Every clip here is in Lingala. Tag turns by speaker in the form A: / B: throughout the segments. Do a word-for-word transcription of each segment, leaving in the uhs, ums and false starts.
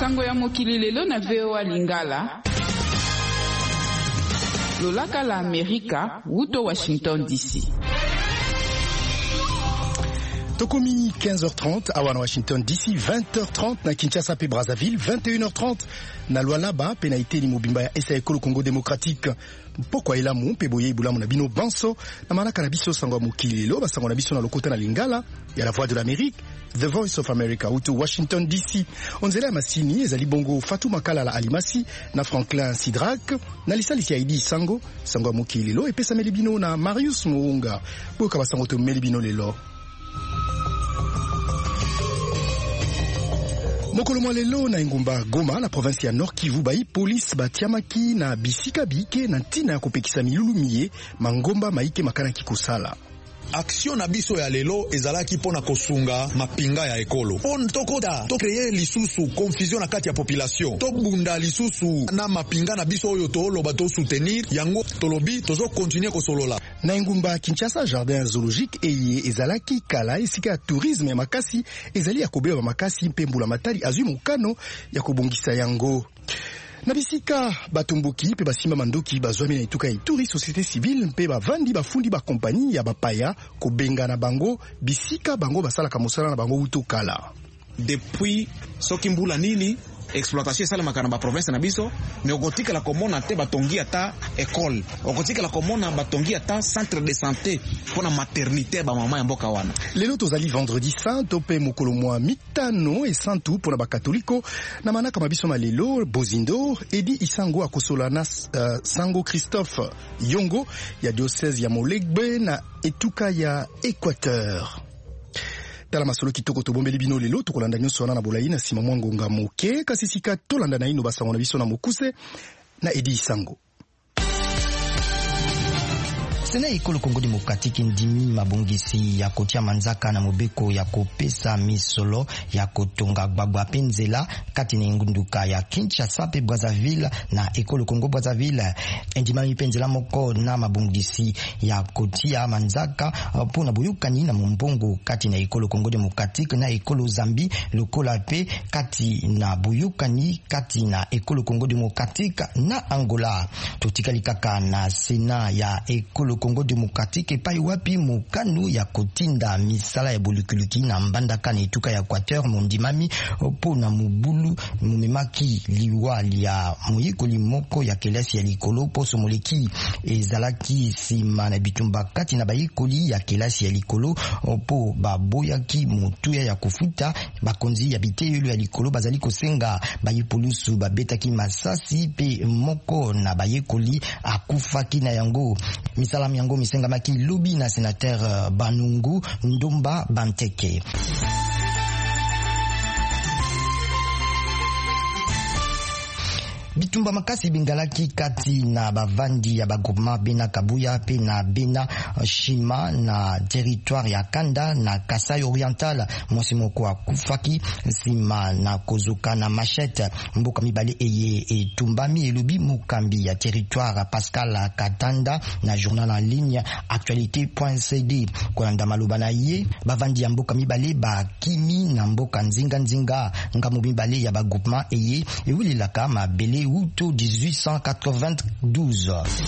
A: Sango ya mokili lelo na V O A Lingala. Lolaka la Amerika, Wuto Washington D C.
B: Tokomi quinze heures trente à Washington D C, vingt heures trente na Kinshasa pe Brazzaville, vingt et une heures trente na Lualaba pe na Iteli Mobimba ya S A Ekolo Congo Démocratique. Pokwa elamu pe boye ibulamu na bino banso na manaka na biso sango mokili lelo basango na biso na lokota na Lingala ya la Voix de l'Amérique, The Voice of America ou to Washington D C. Onzela masini ezali bongo Fatou Makala la Alimasi na Franklin Sidrak na lisali ya Idi sango sango mokili lelo epesa melibino na Marius Muunga boka basango to melibino lelo. Mokolo mwa lelo na Ngumba Goma na province ya Nord Kivu bai police batiamaki na bisika bike na ntina ya kopekisa milulu miye mangomba maike makana kikosala.
C: Action na biso ya lelo ezalaki pona kosunga mapinga ya ekolo. Pon tokoda to créer lisusu confusion na kati ya population. To bunda lisusu na mapinga na biso oyo to loba to soutenir yango tolobi tozo continuer kosolola.
B: Na Ngumba Kinshasa jardin zoologique eye ezalaki kala esika ya tourisme ya makasi ezali ya kobeba makasi mpembula matali azui mokano ya kobongisa yango. Na bisika batumbuki pe basimba mandoki bazwami na ituka ya Ituri société civile mpe bavandi bafundi ba kompani ya bapaya kobenga na bango bisika bango basalaka mosala na bango utokala.
D: Depuis soki mbula nini exploitation sala makana ba province na biso mais okotika la komona te batongi ata école, okotika la komona batongi ata centre de santé pona maternité ba mama ya mboka wana.
B: Lelo tozali vendredi saint tope mokolo mwa mitano e santu pona ba katoliko na manaka mabiso na lelo Bozindo Edi Isango akosola na uh, Sango Christophe Yongo ya diocèse ya Molegbe na etuka ya Équateur. Tala masolo kitoko tobombeli bino lelo tokolanda nyonso wana na bolai na sima mwangonga moke kasi sika tolanda na ino basango na biso na mokuse na Edi Isango.
E: Sena Ekolo Congo Démocratique ndimi mabongisi ya kotia manzaka na mobeko ya kopesa misolo ya kotonga gbagba penzela kati na ngunduka ya Kinshasa pe Brazzaville na Ekolo Congo Brazzaville. Ndima penzela moko na mabongisi ya kotia manzaka pona boyukani na mbongo kati na Ekolo Congo Démocratique na Ekolo Zambi lokola pe kati na boyukani kati na Ekolo Congo Démocratique na Angola. Totikali kaka na Sena ya Ekolo Congo Démocratique pai wapi mukanu ya kotinda misala ya bulukuluki na mbandaka na etuka ya Équateur mondimami po na mubulu mumemaki liwali ya muyikoli moko ya kelasi ya likolo poso moleki ezalaki sima na bitumba kati na bayikoli ya kelasi ya likolo po baboyaki mutuya ya kufuta bakonzi ya biteyelo ya likolo bazali kosenga bayipolusu babetaki masasi pe moko na bayekoli akufaki na yango misala yango misenga maki lobi na sénateur Banungu Ndomba Banteke. Bitumba makasi bingalaki kati na bavandi ya bagoma bena Kabuya pe na bena Shima na territoire ya Kanda na Kasai Oriental mosimoko akufaki sima na kozuka na machette mboka mibale eye etumbami elubi mukambi ya territoire Pascal Katanda na journal en ligne actualité point c d kolanda maloba na ye bavandi ya mboka mibale ba kimi na mboka nzinga nzinga ngamu mibale ya bagoma eye ewililaka mabele Uto dix-huit cent quatre-vingt-douze.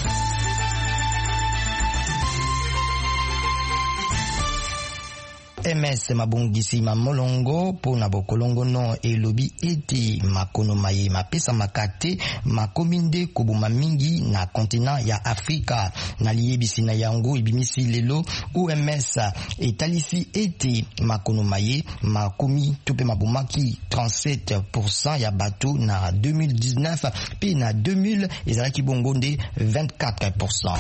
E: M S mabongisi mamolongo pona bokolongo no elobi ete makono maye mapesa makate makominde kobuma mingi na kontinent ya Afrika na liyebisi na yango ibimisi lelo O M S etalisi ete makono maye makomi tope mabumaki trente-sept pour cent ya bato na deux mille dix-neuf pe na deux mille ezalaki bongonde vingt-quatre pour cent.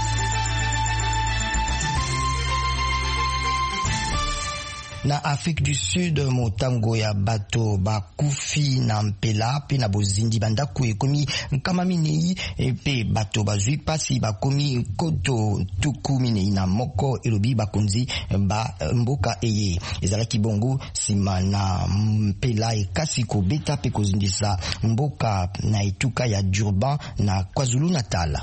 E: Na Afrique du Sud motango ya bato bakufi na mpela pe na bozindi bandaku ekomi nkama minei pe bato bazui pasi bakomi koto tuku minei na moko elobi bakonzi ba mboka eye ezalaki bongo sima na mpela ekasi kobeta pe kozindisa mboka na etuka ya Durban na KwaZulu Natal.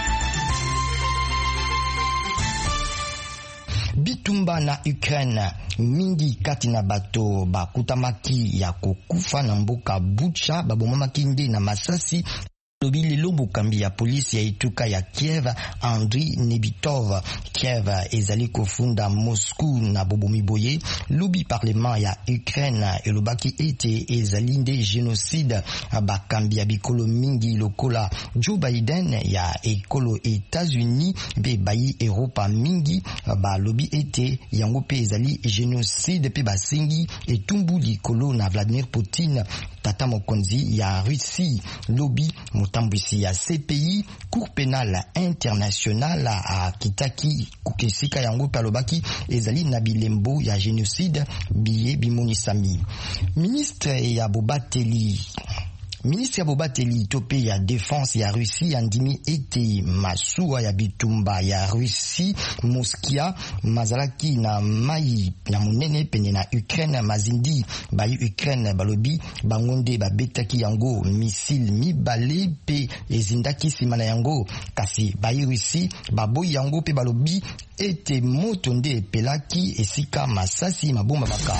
E: Bitumba na Ukraine mingi kati na bato bakutamaki ya kokufa na mboka Bucha babomamaki nde na masasi. Lobi lelo bokambi ya polisi ya etuka ya Kiev Andriy Nebitov. Kiev ezali kofunda Moscou na bobomi boye. Lobi parlement ya Ukraine elobaki ete ezali nde genocide. Bakambi ya bikolo mingi lokola Joe Biden ya ekolo États-Unis be bayi Europa mingi ba lobi ete yango pe ezali genocide pe basengi etumbu likolo na Vladimir Putin tata mokonzi ya Russie. Lobi mutambwisi ya C P I Cour pénale internationale a kitaki kukesika yango palobaki ezali na bilembo ya genocide biye bimonisami. Ministre ya Bobateli Ministre ya Bobateli tope ya défense ya Russie andimi ete masuwa ya bitumba ya Russie Moskia mazalaki na mai ya munene pene na Ukraine mazindi bayi Ukraine balobi bangonde babetaki yango missile mibale pe ezindaki simana yango kasi bayi Russie baboyi yango pe balobi ete moto nde pelaki esika masasi mabomba baka.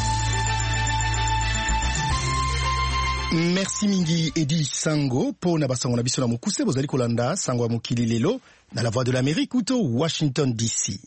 B: Merci mingi Edi Sango po na basango na biso na mokuse bozali kolanda sango ya mokili lelo na la voix de l'Amérique ou to Washington D C.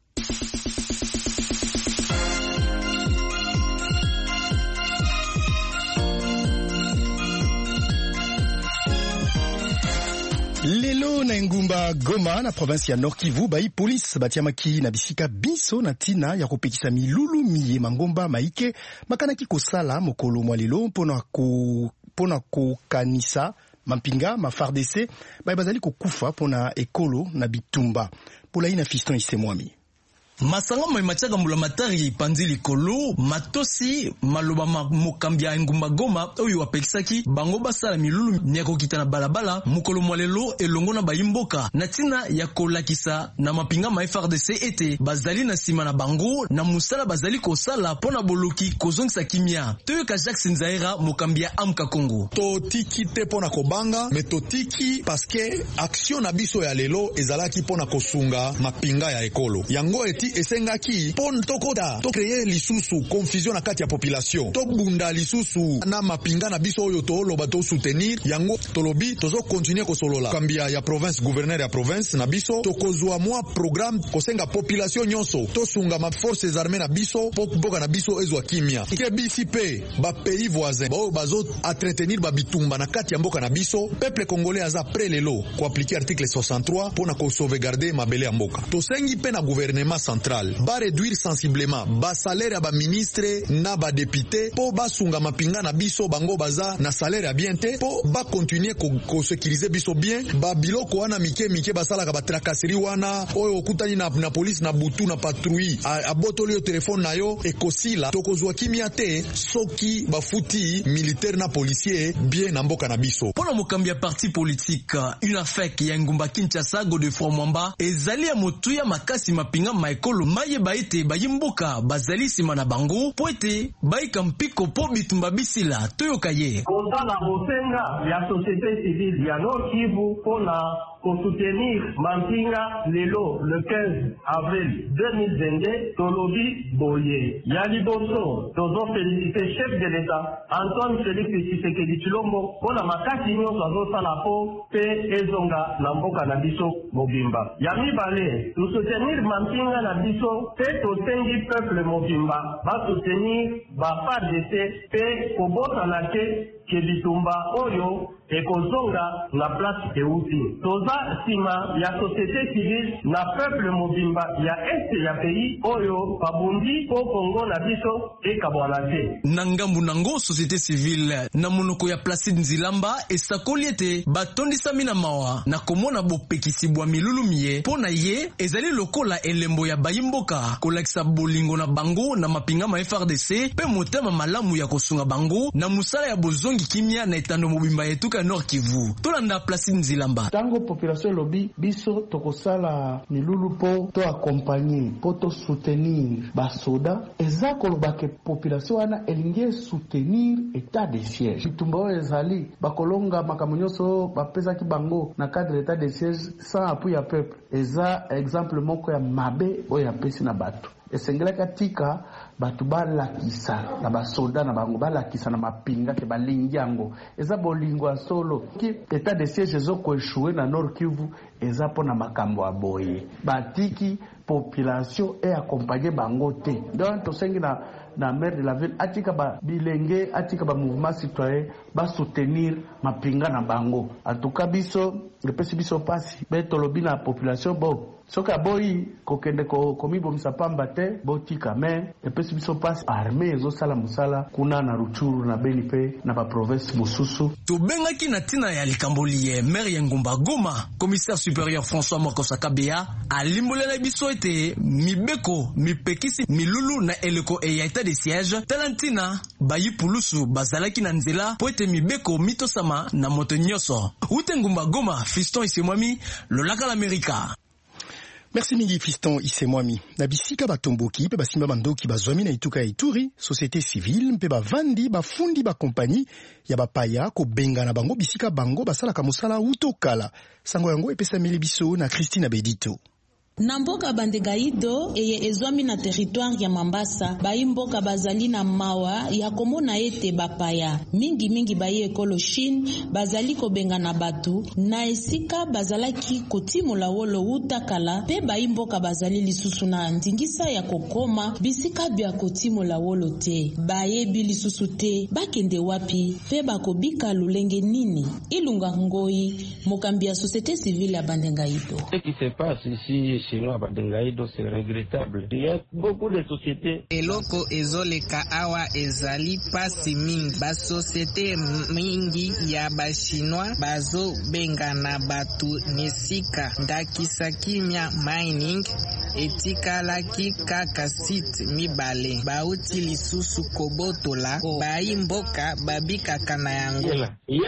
B: Lelo na ngumba Goma na province ya Nord Kivu bayi police batiamaki na bisika biso na tina ya kopekisa milulu miye mangomba maike makanaki kosala mokolo mwa lelo mpona ko pona ko kanisa mampinga ma F A R D C bayi bazali kokufa pona ekolo na bitumba polai na Fiston Isemwami.
F: Masanga maimatiaka mbula matari panzi likolo matosi maloba mokambia ngumba Goma oyo wapekisaki bango basala milulu nyako kitana balabala mukolo mwalelo elongo na bayimboka na tina ya kolakisa na mapinga ma F A R D C ete bazali na sima na bango na musala bazali kosala pona boloki kozongisa kimia toyoka Jacques Nzaira mokambia amka Kongo
C: to tiki te pona kobanga metotiki paske action na biso ya lelo ezalaki pona kosunga mapinga ya ekolo yango eti esengaki pon tokoda to créer lisusu confusion na kati ya population to bunda lisusu na mapinga na biso oyo to loba to soutenir yango tolobi tozo continuer ko solola kambia ya province gouverneur ya province na biso to kozwa mwa programme kosenga population nyonso to sunga ma forces armées na biso po boka na biso ezwa kimia ke bisi pe ba pays voisins ba bazo entretenir ba bitumba na kati ya mboka na biso peuple congolais aza près lelo ko appliquer article soixante-trois pona ko sauvegarder mabele ya mboka to sengi pe na gouvernement central ba réduire sensiblement ba salaire ya ba ministre na ba député po ba sunga mapinga na biso bango baza na salaire ya bien te po ba continuer ko, ko sécuriser biso bien ba biloko wana mike mike basala ka ba tracasserie wana oyo okutani na, na police na butu na patrouille a botoli yo telefone na yo ekosila tokozwa kimia te soki bafuti militaire na policier bien na mboka na biso
F: pona mokambi ya parti politique une affaire ya ngumba Kinshasa Godefroid Mwamba ezali ya motuya makasi mapinga maekolo maye baite bayimboka bazali sima na bango po ete baika mpiko po bitumba bisila toyoka ye
G: kondana bosenga ya société civile ya Nord Kivu pona pour soutenir Mampinga lelo le quinze avril deux mille vingt-deux tolobi boye ya liboso tozo féliciter chef de l'État Antoine Félix Tshisekedi Tshilombo pona makasi nyonso azosala po pe ezonga na mboka na biso mobimba ya mibale to soutenir Mampinga na biso pe tosengi peuple mobimba ba soutenir ba F A R D C pe kobota na te ke bitumba oyo ekozonga na place euti toza sima ya société civile na peuple mobimba ya este ya pays oyo babundi po Kongo na biso ekabwana te
F: na ngambu nango société civile na monoko ya Placide Nzilamba esakoli ete batondisami na mawa na komona bopekisi bwa milulu miye pona ye ezali lokola elembo ya bayimboka kolakisa bolingo na bango na mapinga ma F A R D C pe motema malamu ya kosunga bango na musala ya bozongi kimia na etando mobimba yetu ka Nord Kivu tolanda Placide Nzilamba
H: tango population lobi biso tokosala milulu po to accompagner po to soutenir basoda eza koloba ke population wana elingi soutenir état de siège bitumba ezali bakolonga makambo nyonso bapesaki bango na cadre état de siège sans appui ya peuple eza exemple moko ya mabe oyo apesi na bato esengelaka tika batu balakisa na basoda na bango balakisa na mapinga ke balingi yango eza bolingo ya solo ki état de siège ezoko échoué na Nord Kivu eza pona makambo aboye batiki population et accompagner bango te donc tosengi na na maire de la ville atika ba bilenge atika ba mouvement citoyen ba soutenir mapinga na bango en tout cas biso epesi biso pasi betolobi na population bo soka boyi kokende ko komibo msapamba te botika me epesi biso pasi armée ezo sala musala kuna na Ruchuru na Beni pe na ba province mususu
F: tobengaki na tina ya likamboli maire ya Ngumba Goma commissaire supérieur François Mokosa Kabea alimbolela biso ete mibeko mipekisi milulu na eleko e ya état de siège talantina bayi pulusu bazalaki na nzela po ete mibeko mitosama na moto nyoso ute Ngumba Goma Fiston Isemwami lolaka l'América.
B: Merci mingi Fiston Isemwami. Na bisika batomboki pe basimba bandoki bazwami na ituka ya Ituri, société civile mpe bavandi bafundi ba kompani ya bapaya ko benga na bango bisika bango basala kamusala utokala. Sango yango epesa mili biso na Christine Abedito.
I: Na mboka Bandegaido eye ezwami na territoire ya Mambasa bayi mboka bazali na mawa ya komona ete bapaya mingi mingi bayi ekolo Chine bazali kobenga na batu na esika bazalaki kotimola wolo utakala pe bayi mboka bazali lisusu na ndingisa ya kokoma bisika bya kotimola wolo te bayebi lisusu te bakende wapi pe bakobika lulenge nini Ilunga Ngoi mokambi ya société civile ya Bandegaido.
G: Ce qui se passe ici chez nous à Bandegaido, c'est regrettable. Il y a beaucoup de sociétés.
J: Eloko ezoleka awa ezali pasi mingi. Ba société mingi ya ba chinois bazo benga na batu nesika. Ndakisa kimia mining etikalaki kaka site mibale. Bauti lisusu kobotola. Bayi mboka babika kana yango.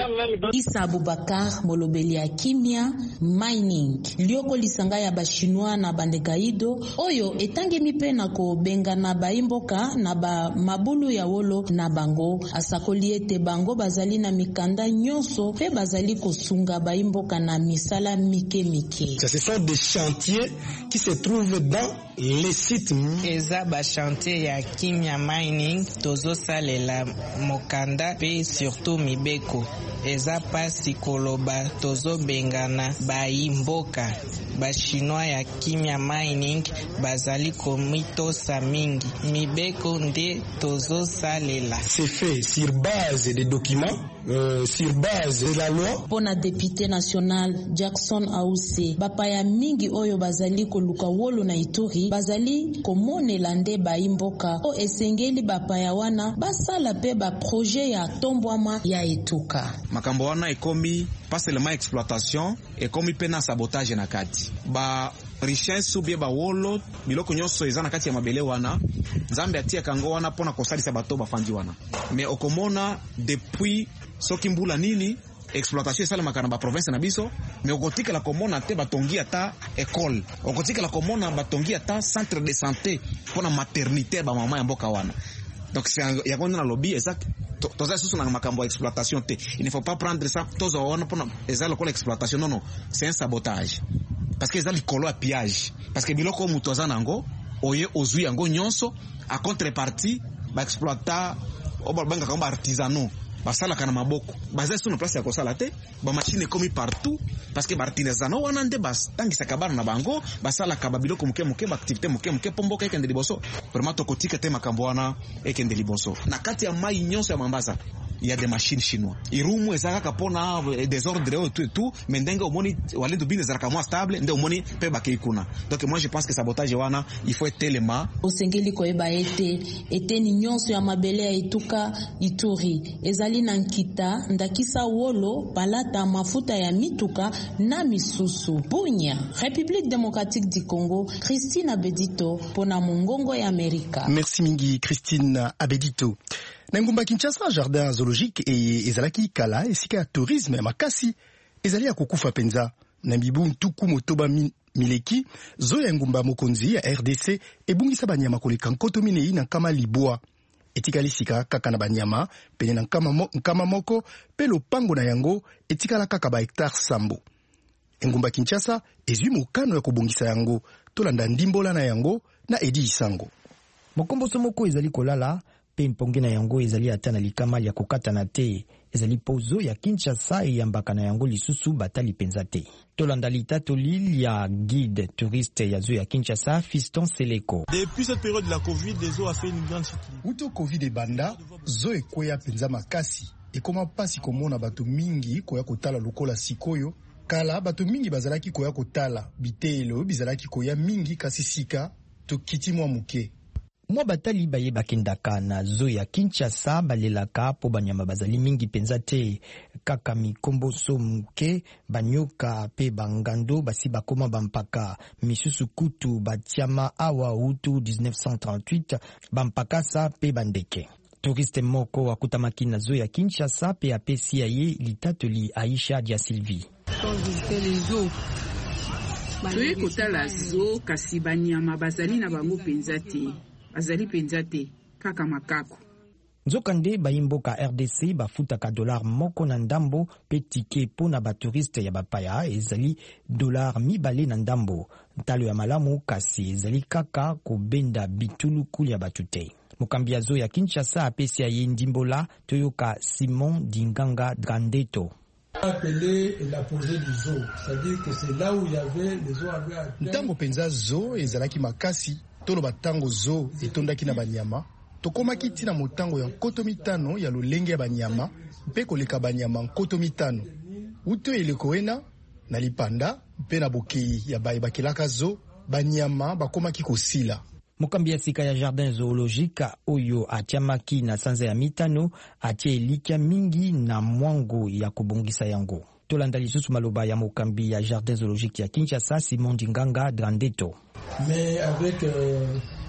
I: Isa Abubakar molobeli ya kimia mining. Lioko lisanga ya ba chinois na Bandegaido oyo etangemi pe na ko benga na baimboka na ba mabulu ya wolo na bango asakoli ete bango bazali na mikanda nyonso pe bazali kosunga baimboka na misala mike mike.
K: Ce sont des chantiers qui se trouvent dans les sites.
J: Eza ba chantier ya kimia mining tozo salela mokanda pe surtout mibeko eza pasi koloba tozo bengana baimboka ba chinois ya kimia mining bazali komitosa mingi mibeko nde tozo salela.
K: C'est fait sur base des documents, euh, sur base de la loi.
I: Pona député national Jackson Ause bapaya mingi oyo bazali koluka wolo na Ituri bazali komonela nde baimboka o esengeli bapaya wana basala pe ba projet ya tombwama ya etuka.
D: Makambo wana ekomi pas seulement exploitation ekomi pena sabotage na kati ba richesse ubie ba wolo biloko nyonso eza na kati ya mabele wana Nzambe atia kango wana pona kosalisa bato bafandi wana mais okomona depuis soki mbula nini exploitation esalemaka na ba province na biso mais okotika la komona te batongi ata école okotika la komona batongi ata centre de santé pona maternité ba mama ya mboka wana. Donc c'est ya kona na lobby exact toza susu na makambo ya exploitation te. Il ne faut pas prendre ça toza wana pona eza lokola exploitation non non c'est un sabotage parce que eza likolo ya pillage parce que biloko mutu aza nango oye ozui yango nyonso a contrepartie ba exploiter obanga kamba artisanaux basala kana maboko baza sur na place ya kosala te ba machine komi partout parce que ba artisanaux wana nde bastangisa kabana na bango basala ka babiloko muke muke ba activité muke muke pomboka ekende liboso vraiment tokotika te makambo wana ekende liboso na kati ya mai nyonso ya Mambasa il y a des machines chinois irumu ezaka kapona désordre tout et tout mais ndenge omoni wale dubine zaka moi stable nde omoni pe bakeikuna. Donc moi je pense que sabotage wana il faut être tellement
I: osengeli koeba ete eteni nyonso ya mabele ya etuka Ituri ezali na nkita ndakisa wolo palata mafuta ya mituka na misusu. Bunya, République démocratique du Congo, Christine Abedito pona mongongo ya Amerika.
B: Merci mingi Christine Abedito. Na ngumba Kinshasa jardin zoologique e ezalaki kala esika ya tourisme makasi ezali ya kokufa penza na mibu ntuku motoba mi, mileki zo ya ngumba mokonzi ya R D C ebungisa banyama koleka nkoto minei na nkama libwa etikali sika kaka na banyama pene na nkama, mo, nkama moko pe lopango na yango etikala kaka ba hectare sambo. Ngumba Kinshasa ezwi mokano ya kobongisa yango tolanda ndimbola na yango na Edi Isango.
E: Mokomboso moko ezali kolala pe mponge na yango ezali ata na likama ya kokata na te. Ezali pozo ya Kinshasa eyambaka na yango lisusu batali penza te. Tolanda litatoli ya guide touriste ya zoo ya Kinshasa, Fiston Seleko.
L: Depuis cette période de la Covid, les zoos a fait une grande chute.
B: Uto Covid ebanda, zoo ekoya penza makasi. Ekoma pasi komona bato mingi koya kotala lokola sikoyo. Kala bato mingi bazalaki koya kotala bitelo bizalaki koya mingi kasi sika to kiti mwa muke.
E: Mwa batali baye bakendaka na zoo ya Kinshasa balelaka po banyama bazali mingi penza te. Kaka mikomboso muke, banyoka pe bangando basi bakoma bampaka. Misusu kutu batiama awa utu dix-neuf cent trente-huit bampakasa pe bandeke. Touriste moko wakutamaki na zoo ya Kinshasa pe apesi ya ye litatoli Aisha Dia Sylvie.
A: Toye kotala zoo kasi banyama bazali na bango penza te. Bazali penza te kaka makako.
E: Nzokande bayimboka R D C bafutaka dollar moko na ndambo pe tike po na baturiste ya bapaya ezali dollar mibale na ndambo. Ntalo ya malamu kasi ezali kaka kobenda bituluku ya batute. Mokambi ya zoo ya Kinshasa apesi ya ye ndimbola toyoka Simon Dinganga Drandeto.
K: Appelé la posée du zoo, c'est-à-dire que c'est là où il y avait les zoos avaient atteint.
B: Ntango penza zoo ezalaki makasi tolo batango zoo etondaki na banyama tokomaki tina motango ya nkoto mitano ya lolenge ya banyama mpe koleka banyama nkoto mitano uto eleko ena na lipanda mpe na bokei ya bayebakelaka zoo banyama bakomaki kosila.
E: Mokambi ya sika ya jardin zoologique oyo atiamaki na sanza ya mitano atie elikia mingi na mwango ya kubongisa yango. Tolanda lisusu maloba ya mokambi ya jardin zoologique ya Kinshasa Simon Dinganga Drandeto.
K: Mais avec euh,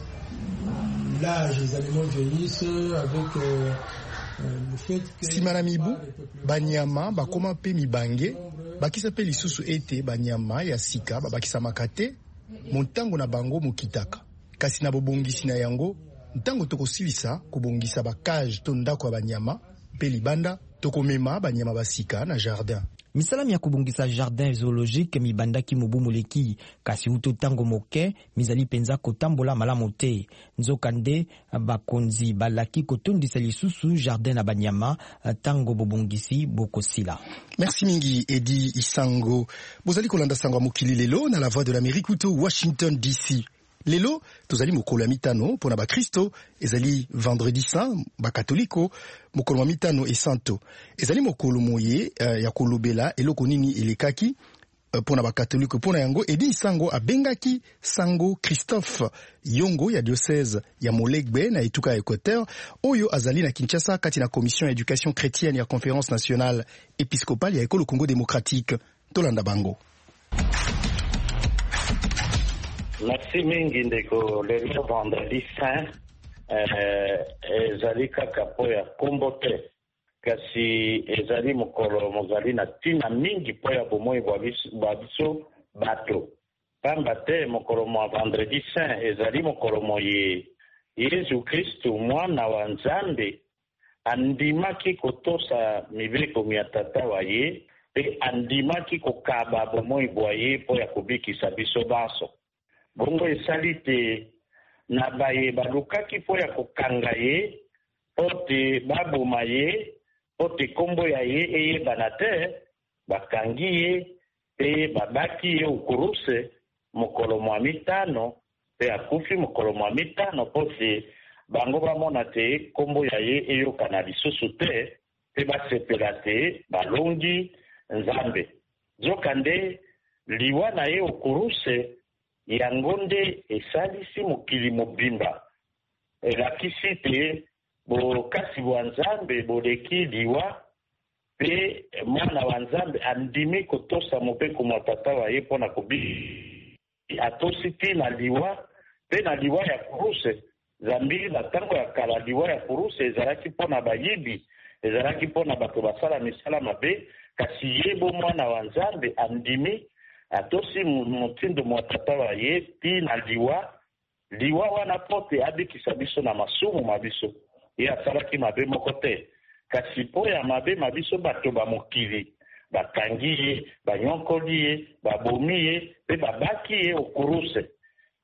K: l'âge, les animaux vieillissent, avec euh, le fait que...
B: Simana mibu, banyama bakoma pe mibange, bakisa pe lisusu ete banyama ya sika babakisa makate, montango na bango mokitaka. Kasi na bobongisi na yango, ntango tokosilisa kubongisa bakage to ndako ya banyama, pe libanda tokomema banyama basika na jardin.
E: Misalami ya kubungisa jardin zoologique mibandaki mubumuleki kasi uto tango moke mizali penza kotambola malamu te. Nzokande bakonzi balaki kotondisa lisusu jardin na banyama tango bobungisi bokosila.
B: Merci mingi Edi Isango. Bozali kolanda sango mokili lelo na la voix de l'Amérique uto Washington D C. Lelo tozali mokolo ya mitano pona ba Kristo ezali vendredi saint ba katoliko mokolo ya mitano e santo ezali mokolo moye uh, ya kolobela eloko nini elekaki uh, pona ba katoliko pona yango Edi Isango abengaki Sango Christophe Yongo ya diocèse ya Molegbe na etuka ya Équateur oyo azali na Kinshasa kati na commission éducation chrétienne ya conférence nationale épiscopale ya ekolo Congo démocratique tolanda bango.
M: Merci mingi ndeko lelo vendredi saint ezali kaka po ya kombo te kasi ezali mokolo mozali na ntina mingi po ya bomoi bwa biso bato pamba te mokolo mwa vendredi saint ezali mokolo moye Yesu Kristu mwana wa Nzambe andimaki kotosa mibeko ya tata wa ye pe andimaki kokaba bomoi bwa ye po ya kobikisa biso banso. Bongo esali te na baye balukaki po ya kokanga ye po te baboma ye po te kombo ya ye eyebana te bakangi ye pe babaki ye ukuruse mokolo mwa mitano pe akufi mokolo mwa mitano po te bango bamona te kombo ya ye eyokana lisusu te pe basepela te balongi Nzambe. Nzokande liwa na ye ukuruse yango nde esalisi mokili mobimba elakisi te bokasi bwa Nzambe boleki liwa pe mwana wa Nzambe andimi kotosa mobeko mwa tata wa ye mpona kobiki atosi ti na liwa pe na liwa ya kuruse Zambi na tango ya kala liwa ya kuruse ezalaki mpona bayibi ezalaki mpona bato basala misala mabe kasi yebo mwana wa Nzambe andimi atosi mutindo mwa tata wa ye ti na liwa liwa wana pote abikisa biso na masumu mabiso ye asalaki mabe moko te kasi po ya mabe mabiso bato bamokili bakangi ye banyonkoli ye babomi ye pe babaki ye okuruse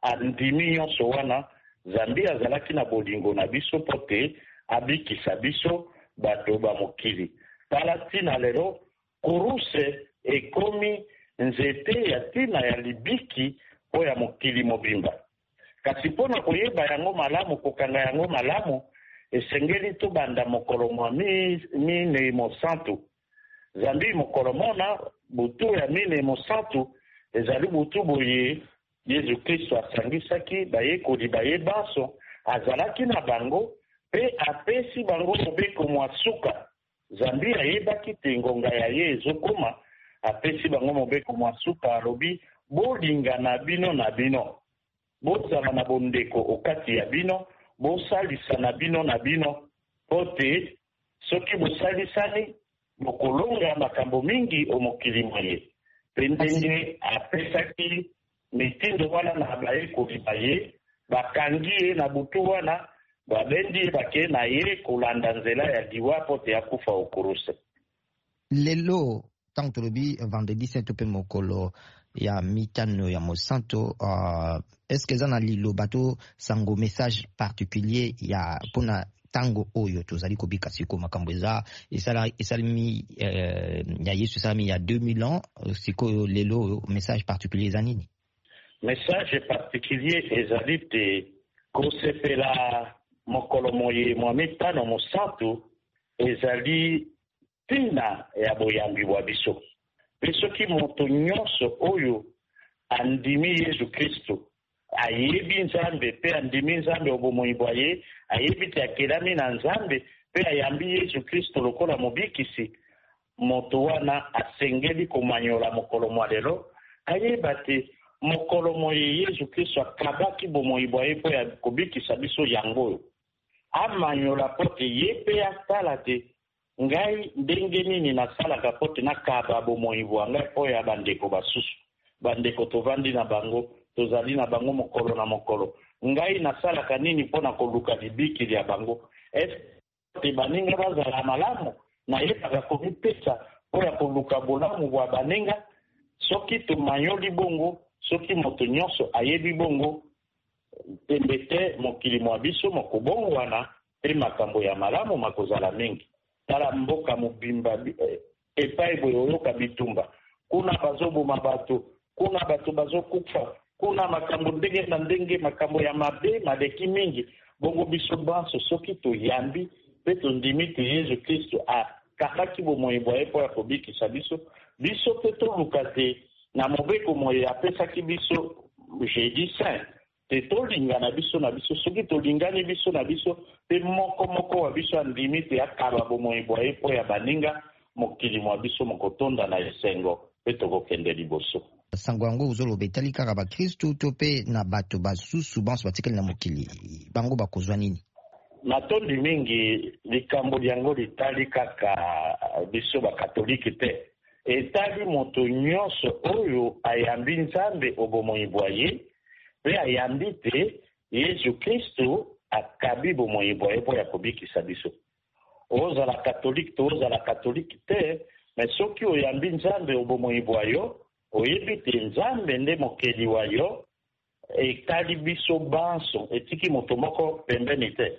M: andimi nyonso wana Zambi azalaki na bolingo na biso pote abikisa biso bato ba mokili. Tala tina lelo kuruse ekomi nzete ya tina ya libiki po ya mokili mobimba. Kasi pona koyeba yango malamu, kokanga yango malamu, esengeli to banda mokolo mwa mine mosantu. Zambi mokolo mona butu ya mine mosantu ezali butu boye Yesu Kristo asangisaki baye kodi baye baso azalaki na bango pe apesi bango mobeko mwasuka. Zambi ayebaki te ngonga ya ye ezokoma, apesi bango mobeko mwasuka alobi bolinga na bino na bino, bozala na bondeko okati ya bino, bosalisa na bino na bino, pote soki bosalisani bokolonga makambo mingi omokili moye. Pendenge apesaki mitindo wana na baye kodi baye bakangi na butu wana babendi bake na ye kolanda nzela ya diwa pote akufa okuruse.
E: Lelo tanto lobi vendredi sept pe mokolo ya mitano ya mosanto, uh, est-ce que zana lilo bato sango message particulier ya pona tango oyo tozali kobika siko makambo eza esala esalmi euh, ya Yesu salami ya deux mille ans, siko lelo message particulier za nini?
M: Message particulier ezali te kosepela mokolo moye mwa mitano mosantu ezali tina ya boyambi wa biso. Biso ki moto nyonso oyo andimi Yesu Kristo ayebi Nzambe pe andimi Nzambe obomoi bwaye, ayebi te akelami na Nzambe pe ayambi Yesu Kristo lokola mobikisi, moto wana asengeli komanyola mokolo mwa lelo ayeba te mokolo moye Yesu Kristo akabaki bomoi bwaye po ya kobikisa biso yango amanyola pote ye pe asala te ngai ndenge nini nasalaka pote nakaba bomoi bwa ngai po ya bandeko basusu, bandeko tovandi na bango, tozali na bango mokolo na mokolo, ngai nasalaka nini pona koluka libiki ya bango. Ese baninga bazala malamu na yebaka komipesa po ya koluka bolamu bwa baninga. Soki tomanyoli bongo, soki moto nyonso ayebi bongo, tembete mokili mwa biso mokobongo wana pe makambo ya malamu makozala mingi. Tala mboka mobimba epai boye oyoka bitumba, kuna bazoboma bato, kuna bato bazokufa, kuna makambo ndenge na ndenge, makambo ya mabe madeki mingi. Bongo biso banso soki toyambi pe tondimi te Yesu Kristo akabaki bomoi bwaye po ya kobikisa biso, biso pe toluka te na mobeko moye apesaki biso jeudi saint te tolinga na biso na biso. Soki tolingani biso na biso pe moko moko wa biso andimi te akaba bomoi bwaye po ya baninga mokili mwa biso mokotonda na esengo pe tokokende liboso.
E: Sango yango uzoloba etali kaka bakristu to pe na bato basusu banso batikali na mokili bango bakozwa nini?
M: Matondi mingi likambo yango litali kaka biso bakatoliki te, etali moto nyonso oyo ayambi Nzambe obomoi bwaye pe ayambi te Yesu Kristo akabi bomoi bwaye po ya kobikisa biso. Ozala katolike to ozala katolike te, me soki oyambi Nzambe obomoi bwayo oyebi te Nzambe nde mokeli wayo, ekali biso banso etiki moto moko pembeni te.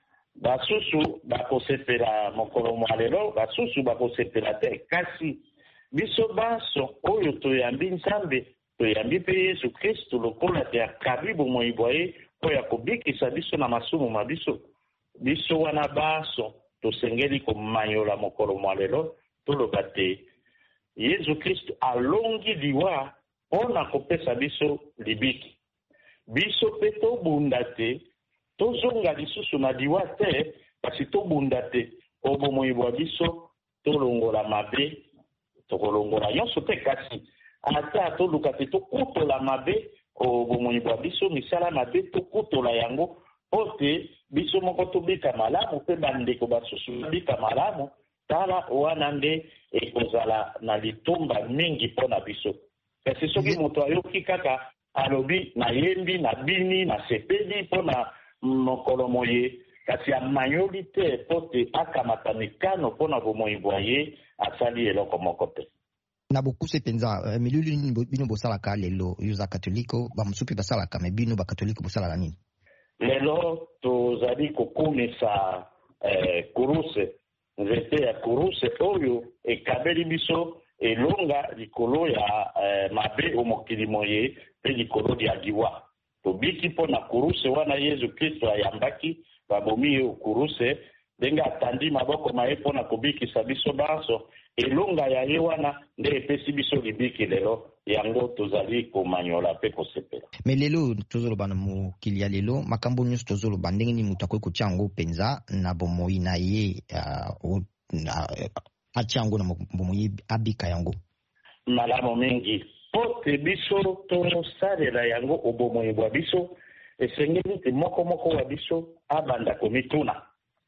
M: Basusu bakosepela mokolo mwa lelo, basusu bakosepela te, kasi biso banso oyo toyambi Nzambe toyambi pe Yesu Kristo lokola te akabi bomoi bwaye po ya kobikisa biso na masumu ma biso. Biso wana banso tosengeli komanyola mokolo mwa lelo toloba te Yesu Kristo alongi liwa pona kopesa biso libiki. Biso pe tobunda te, tozonga lisusu na liwa te, kasi tobunda te obomoi bwa biso tolongola mabe, tokolongola nyonso te, kasi ata toluka te tokutola mabe obomoi bwa biso, misala mabe tokutola yango pote biso moko tobika malamu pe bandeko basusu bika malamu. Tala wana nde ekozala na litumba mingi pona biso. Kasi soki moto ayoki kaka alobi na yembi na bini na sepeli pona mokolo moye, kasi amanyoli te pote akamata mikano pona bomoi bwaye asali eloko moko te.
E: na bokuse penza milulu nini bino bosalaka lelo yuza katoliko bamusupi basalaka me bino bakatoliko bosalaka nini
M: lelo tozali kokumisa eh, kuruse nzete ya kuruse oyo ekabeli biso elonga likolo ya eh, mabe omokili moye pe likolo ya giwa tobiki mpo na kuruse wana Yesu Kristo ayambaki babomi ye kuruse ndenge atandi maboko maye mpo na kobikisa biso baso elonga ya ye wana nde epesi biso libiki lelo yango tozali komanyola pe kosepela
E: me lelo tozoloba na mokili ya lelo makambo nyonso tozoloba ndenge nini moto akoki kotia yango mpenza na bomoi na ye uh, atia yango na bomoi abika yango
M: malamu mingi po te biso tosalela yango obomoi bwa biso esengeli te moko moko wa biso abanda komituna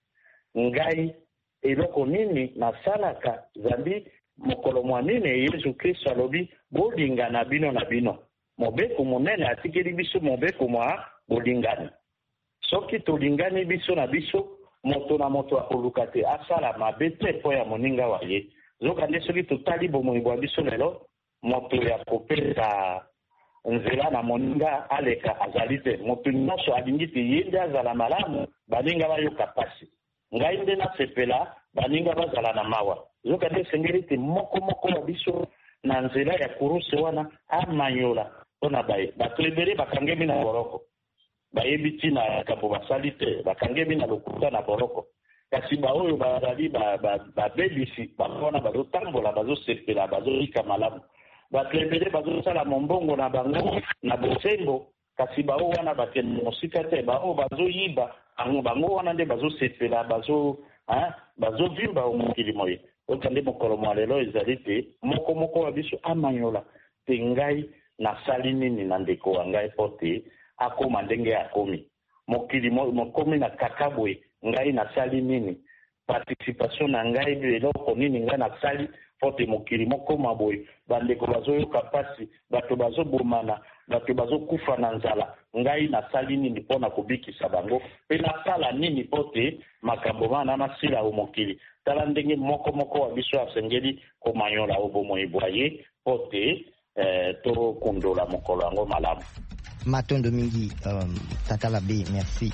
M: ngai eloko nini nasalaka zambi mokolo mwa nini Yesu Kristo alobi bolingana bino na bino mobeko monene atikeli biso mobeko mwa bolingani soki tolingani biso na biso moto na moto akoluka te asala mabe te mpo ya moninga wa ye zoka nde soki totali bomoi bwa biso lelo moto ya kopesa nzela na moninga aleka azali te moto nyonso alingi te ye nde azala malamu baninga bayoka pasi ngai nde nasepela baninga bazala na mawa zoka nde esengeli te moko moko wa biso na nzela ya kuruse wana amanyola mpona baye bato ebele bakangemi na boroko bayebi ntina likambo basali te bakangemi na lokuta na boroko kasi baoyo bazali babebisi bango wana bazotambola bazosepela bazoyika malamu bato ebele bazosala mombongo na bango na bosembo kasi bao wana bakende mosika te bao bazoyiba bango wana nde bazosepela bazo bazovimba omokili moye oka nde mokolo mwa lelo ezali te moko moko wa biso amanyola te ngai nasali nini na ndeko wa ngai po te akoma ndenge akomi mokili mokomi na kakabwe ngai nasali nini participation na ngai eloko nini ngai nasali po te mokili mokoma boye bandeko bazoyoka pasi bato bazobomana bato bazokufa na nzala ngai nasali nini mpo na kobikisa bango mpe nasala nini po te makambo wana masila omokili tala ndenge moko moko wa biso asengeli komanyola obomoi bwa ye po te eh, tokondola mokolo yango malamu
E: matondo mingi um, Tata Labe, merci.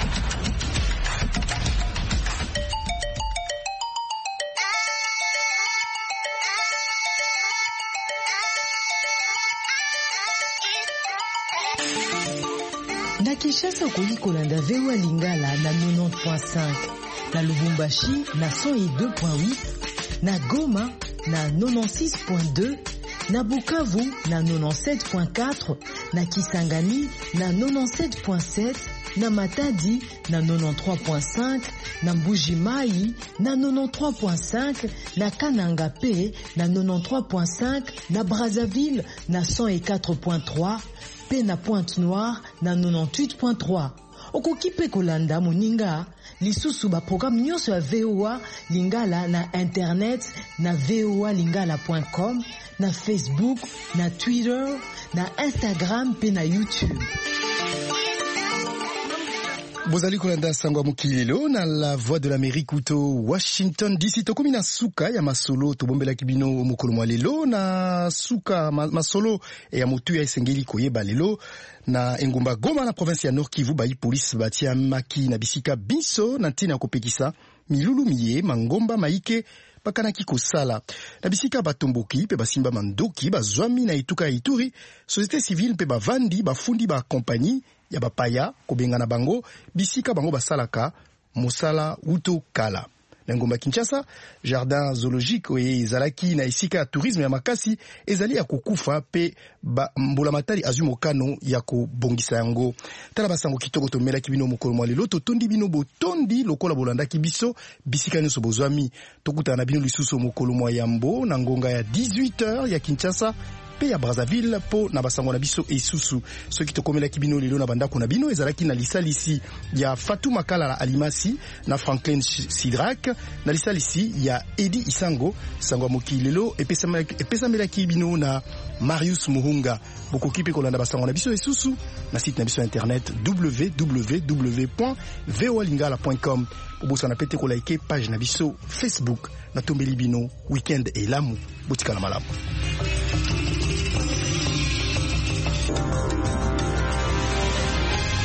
N: Na Kinshasa okoki kolanda V O A Lingala na quatre-vingt-dix point cinq, na Lubumbashi na cent deux point huit, na Goma na quatre-vingt-six point deux, na Bukavu na quatre-vingt-dix-sept point quatre, na Kisangani na quatre-vingt-dix-sept point sept, na Matadi na quatre-vingt-treize point cinq, na Mbuji-Mayi na quatre-vingt-treize point cinq, na Kananga P na quatre-vingt-treize point cinq, na Brazzaville na cent quatre point trois, pe na Pointe-Noire na quatre-vingt-dix-huit point trois. Okoki pe kolanda moninga lisusu ba programme nyonso ya V O A Lingala na internet na v o a lingala point com, na Facebook, na Twitter, na Instagram pe na YouTube.
B: Bozali kolanda sango mukilelo na la voix de l'Amérique uto Washington D C tokomi na suka ya masolo tobombela kibino mukolo mwa lelo na suka ma, masolo ya mutu ya esengeli koyeba lelo na engumba Goma na province ya Nord Kivu ba police batia maki na bisika biso na ntina kopekisa milulu miye mangomba maike bakanaki kosala na bisika batomboki pe basimba mandoki bazwami na ituka ya Ituri société civile pe bavandi bafundi ba compagnie ya bapaya kobenga na bango bisika bango basalaka mosala uto kala na ngomba Kinshasa jardin zoologique oye ezalaki na esika ya tourisme ya makasi ezali ya kokufa pe ba mbola matali azumokano ya kobongisa yango tala basango kitoko tomelaki bino mokolo mwa lelo totondi bino botondi lokola bolandaki biso bisika nyonso bozwami tokutana bino lisusu mokolo mwa yambo na ngonga ya dix-huit heures ya Kinshasa pe ya Brazzaville po na basango na biso esusu soki tokomelaki bino lelo na bandako na bino ezalaki na lisalisi ya Fatou Makala la Alimasi na Franklin Sidrak na lisalisi ya Edi Isango sango moki lelo epesamelaki bino na Marius Muhunga bokoki pe kolanda basango na biso esusu na site na biso internet w w w point voa lingala point com obosa na pete ko like page na biso Facebook na tombeli bino weekend elamu botika na malamu.